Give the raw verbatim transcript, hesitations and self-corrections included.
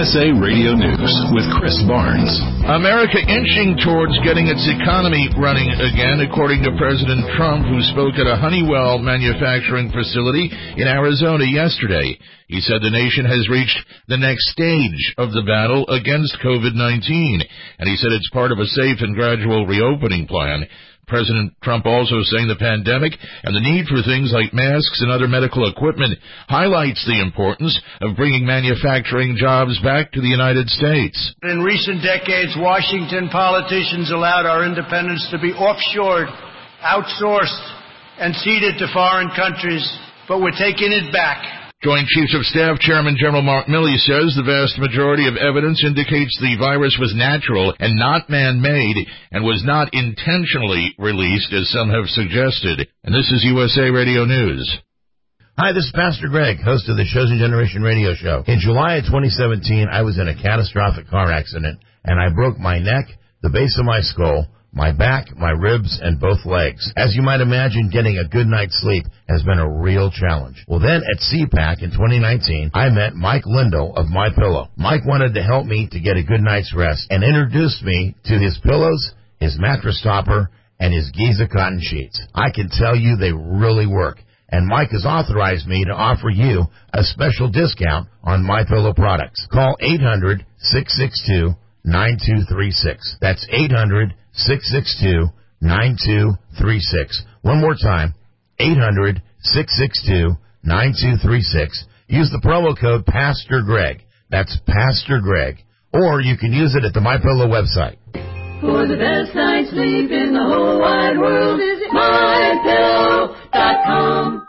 S A Radio News with Chris Barnes. America inching towards getting its economy running again, according to President Trump, who spoke at a Honeywell manufacturing facility in Arizona yesterday. He said the nation has reached the next stage of the battle against COVID nineteen, and he said it's part of a safe and gradual reopening plan. President Trump also saying the pandemic and the need for things like masks and other medical equipment highlights the importance of bringing manufacturing jobs back to the United States. In recent decades, Washington politicians allowed our independence to be offshored, outsourced, and ceded to foreign countries, but we're taking it back. Joint Chiefs of Staff Chairman General Mark Milley says the vast majority of evidence indicates the virus was natural and not man-made and was not intentionally released, as some have suggested. And this is U S A Radio News. Hi, this is Pastor Greg, host of the Chosen Generation radio show. In July of twenty seventeen, I was in a catastrophic car accident, and I broke my neck, the base of my skull, my back, my ribs, and both legs. As you might imagine, getting a good night's sleep has been a real challenge. Well, then at C PAC in twenty nineteen, I met Mike Lindell of MyPillow. Mike wanted to help me to get a good night's rest and introduced me to his pillows, his mattress topper, and his Giza cotton sheets. I can tell you they really work. And Mike has authorized me to offer you a special discount on MyPillow products. Call eight hundred, six six two, nine two three six. That's eight hundred, six six two, nine two three six. One more time, eight hundred, six six two, nine two three six. Use the promo code Pastor Greg. That's Pastor Greg. Or you can use it at the MyPillow website. For the best night's sleep in the whole wide world, visit my pillow dot com.